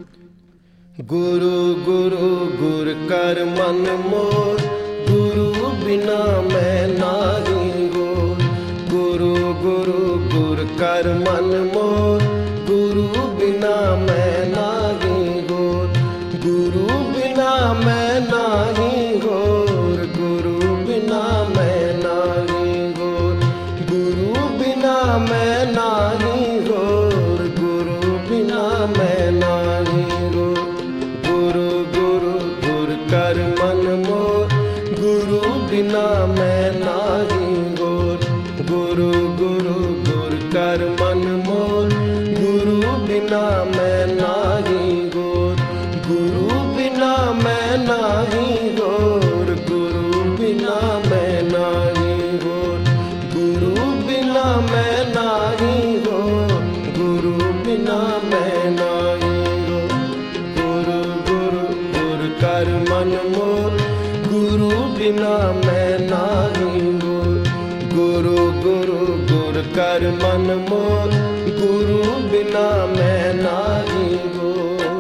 गुरु गुरु गुर कर मन मोर, गुरु बिना मैं नाही गोर। गुरु गुरु गुर कर मन मोर, गुरु बिना मैं नाही गोर। गुरु बिना मैं नाही गोर, गुरु बिना मैं नाही गोर। गुरु बिना मैं नाही गोर, गुरु बिना मैं नाही गोर। गुरु गुरु गुर कर मन मोर, गुरु बिना मैं नाही गोर। गुरु गुरु गुर कर मन मोर, गुरु बिना मैं नाही गोर। गुरु बिना मैं नाही गोर, गुरु बिना मैं नाही गोर। गुरु बिना मैं नाही गोर, गुरु बिना मैं नाही गोर। गुरु गुरु गुर कर मन मोर, गुरु बिना मैं नाही गोर। गुरु गुरु गुर कर मन मोर, गुरु बिना मैं नाही गोर।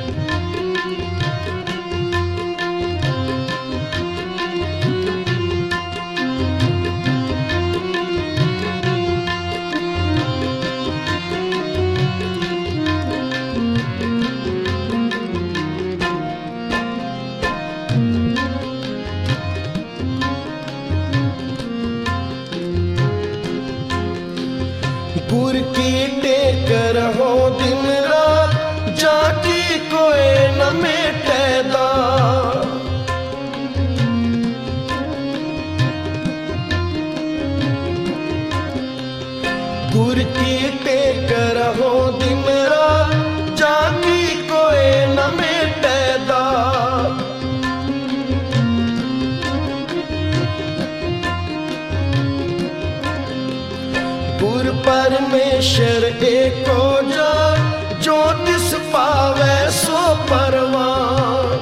गुर की टेक रहो दिन रात, जाकी कोई न मेटेदा। गुर की टेक रहो दिन रात, जाकी कोई न मेटेदा। गुर परमेश्वर एको जान, जो तिस पावे सो परवान।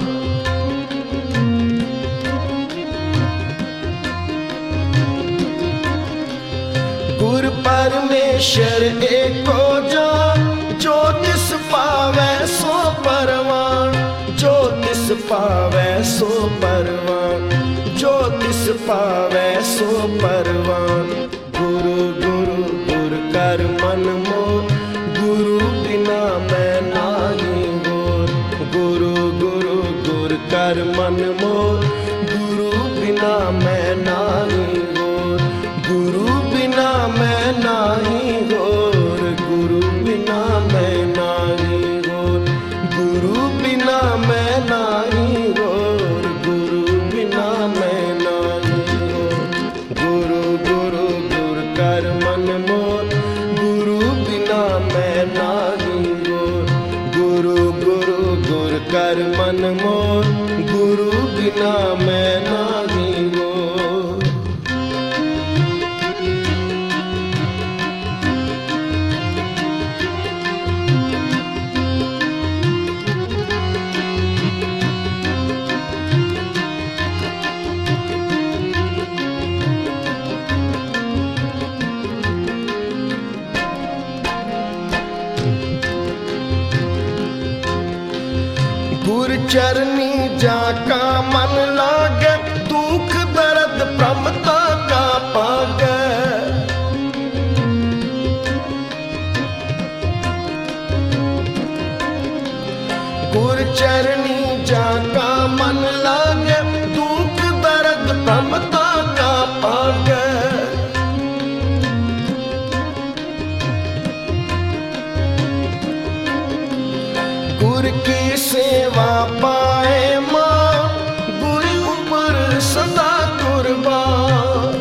गुर परमेश्वर एको जान, जो तिस पावे सो परवान। जो तिस पावे सो परवान, जो तिस पावे सो परवान। गुरु गुरु गुर कर मन मोर, गुरु बिना मैं नाही गोर। गुरु गुरु गुर कर मन मोर, गुरु बिना मैं नाही गोर। गुरु बिना मैं नाही गोर, गुरु बिना मैं नाही गोर। गुरु बिना मैं नाही गोर, गुरु बिना मैं नाही गोर। गुरु गुरु गुर कर मन मोर, गुरु बिना मैं नाही गोर। गुरु गुरु गुर कर मन मोर, गुरु बिना मैं नाही गोर। गुर चरनी जाका मन लागे, दुख दर्द प्रमता का पागे। गुर चरनी जाका मन लागे, दुख दर्द प्रमता का पागे। गुर की सेवा पाए मां, गुर ऊपर सदा कुर्बान।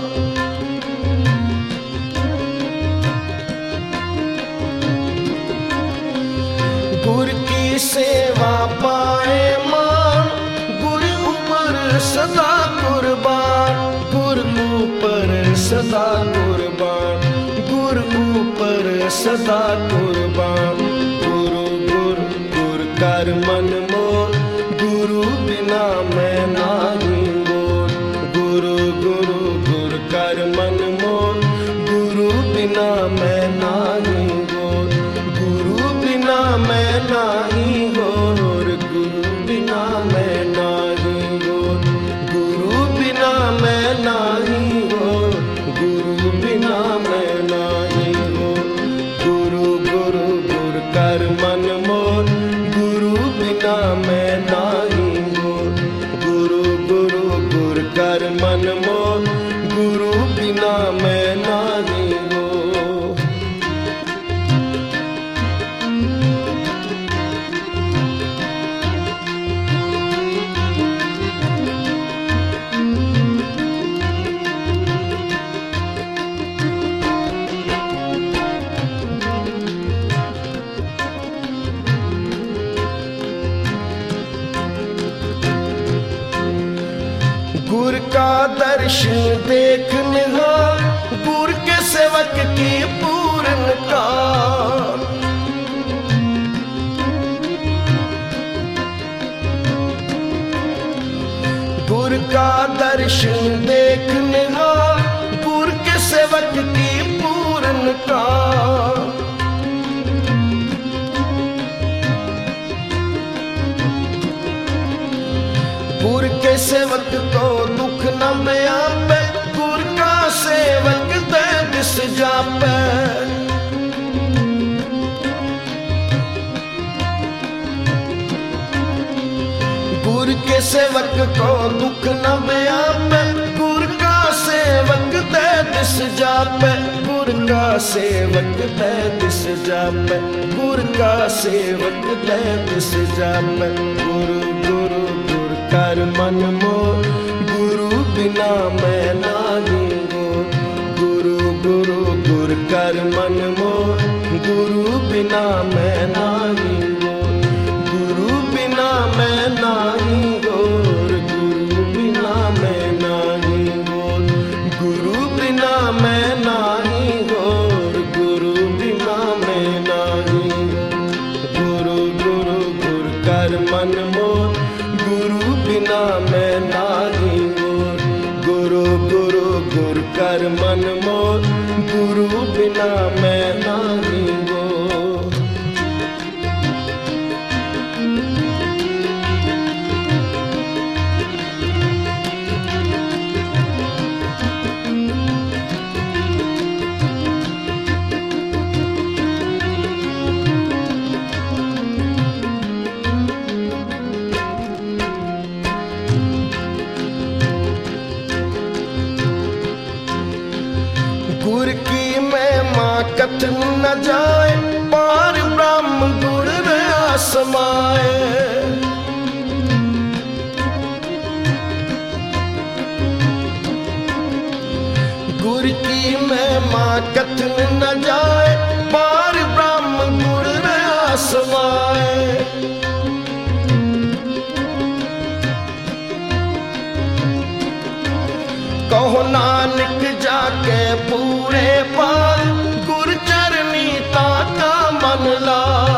गुर की सेवा पाए मां, गुर ऊपर सदा कुर्बान। गुर ऊपर सदा कुर्बान, गुर ऊपर सदा कुर्बान। गुरु गुरु गुर कर मन मोर, गुरु बिना मैं नाही गोर। गुरु गुरु गुर कर मन मोर, गुरु बिना मैं नाही गोर। गुरु बिना मैं नाही गोर। का दर्शन देखने गुरु के सेवक की पूर्ण का। गुरु का दर्शन देखने गुरु के सेवक की पूर्ण का। गुरु के सेवक को दुख न व्यापे, गुरु का सेवक दे दिस जापे। गुरु के सेवक को दुख न व्यापे, गुरु का सेवक दे दिस जापे। गुरु का सेवक दे दिस जापे, गुरु का सेवक दे दिस जापे। गुरु गुरु गुरु कर मन मोर, गुरु बिना मैं नाही गो। गुरु गुरु गुरु कर मन मोर, गुरु बिना मैं नाही गो। गुरु बिना मैं नाही गोर, गुरु बिना मैं नाही गोर। गुरु बिना मैं नाही गोर, गुरु बिना मैं नाही गोर। गुरु गुरु गुरु कर मन मोर, गुरु बिना मैं नाही गोर। गुरु गुरु गुरु कर मन मोर, गुरु बिना मैं नाही गोर। गुरु की महिमा कथन न जाए, पार ब्रह्म गुरु रहा समाए। गुरु की महिमा कथन न जाए, पार ब्रह्म गुरु रहा समाए। कहो नानक जाके पूरे पार, गुरु चरनी ताका मन ला।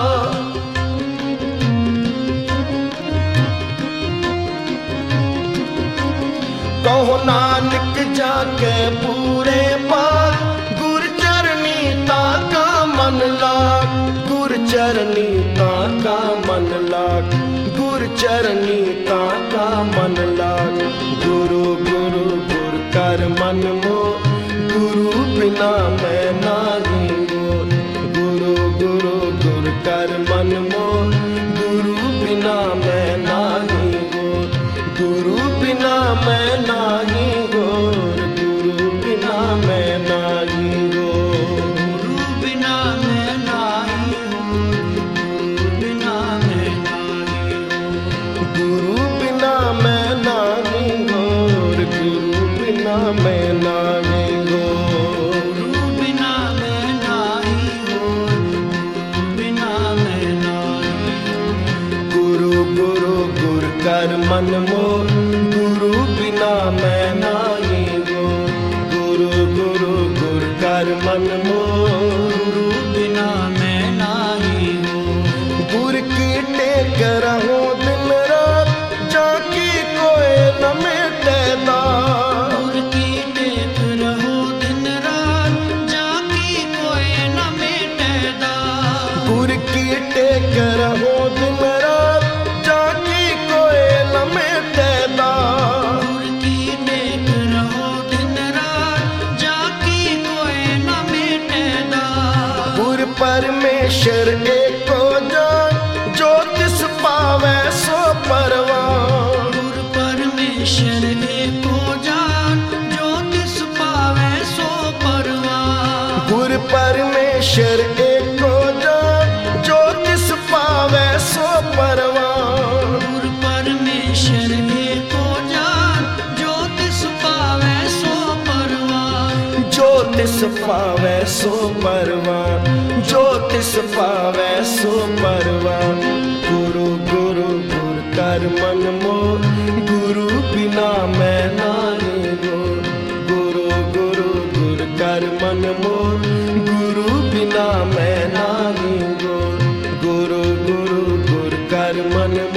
कहो नानक जाके पूरे पार, गुरु चरनी ताका मन ला। गुरु चरनी ताका मन ला, गुरु चरनी ताका मन ला। गुरु गुरु गुरु कर मन मोर, गुरु बिना मैं नाही गोर। गुरु गुरु गुरु कर मन मोर, गुरु बिना मैं नाही गोर। गुरु बिना मैं नाही गोर, गुरु बिना मैं नाही गोर। गुरु बिना मैं नाही गोर, गुरु बिना मैं नाही गोर। गुरु बिना मैं नाही गोर, गुरु बिना मैं नाही गोर। गुरु बिना मैं नाही गोर, गुरु बिना मैं नाही। गुरु गुरु गुरु कर मन मोर, गुरु बिना मैं नाही गोर। गुरु गुरु गुरु कर मन मोर, गुरु बिना मैं नाही गोर। गुरु की टेक रहो दिन रात, जाकी कोई न मिटेदा। गुरु की टेक रहो दिन रात, जाकी कोई न मिटेदा। गुरु की टेक रहो दिन रात, जाकी कोई न मिटेदा। गुरु की टेक रहो दिन रात, जाकी कोई न मिटेदा। गुरु परमेश्वर एको जान, जो तिस पावे सो परवान। गुरु परमेश्वर एको जान, जो तिस पावे सो परवान। गुरु परमेश्वर एको जान, जो तिस पावे सो परवान। गुरु परमेश्वर एको जान, जो तिस पावे सो परवान। जो तिस पावे सो परवान, जो तिस पावे सो परवान। गुरु गुरु गुरु कर मन मोर, गुरु बिना मैं नाही गुरु गुर कर मन